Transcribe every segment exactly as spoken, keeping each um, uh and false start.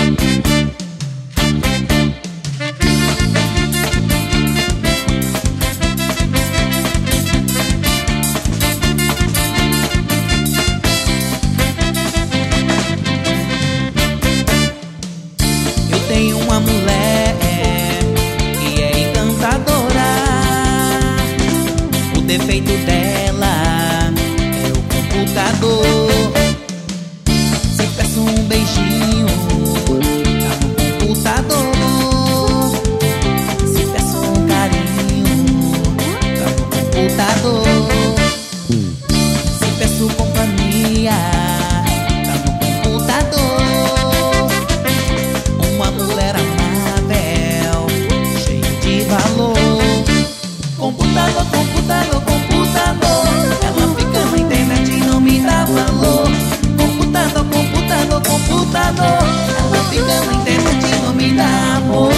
Tenho uma mulher que é encantadora. O defeito dela é o computador. Se peço um beijinho, tá no computador. Se peço um carinho, tá no computador. Se peço companhia, tá no computador. Uma mulher amável, cheia de valor. Computador, computador, computador. Ela fica na internet e não me dá valor. Computador, computador, computador. Ela fica na internet e não me dá amor.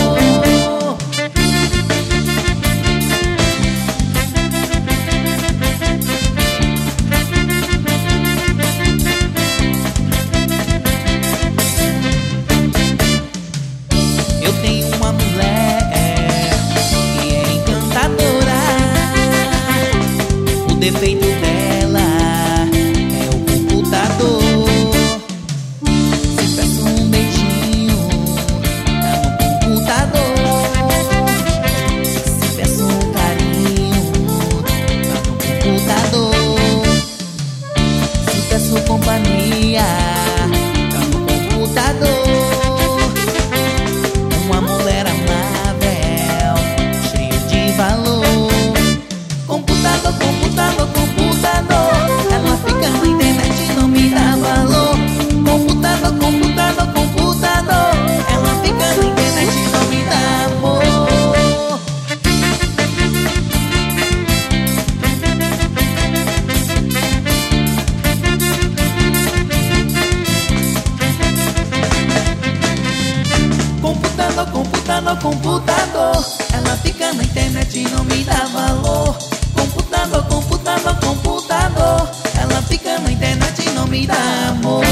Eu tenho uma mulher que é encantadora. O defeito dela é o computador. Se peço um beijinho, tá no computador. Se peço um carinho, tá no computador. Se peço companhia, tá no computador. Uma mulher amável, cheia de valor. Computador, computador, computador. Ela fica na internet e não me dá valor. Computador, computador, computador. Ela fica na internet e não me dá amor. Computador, computador, computador. Ela fica na internet e não me dá valor. Computador, computador, computador. Ela fica na internet e não me dá amor.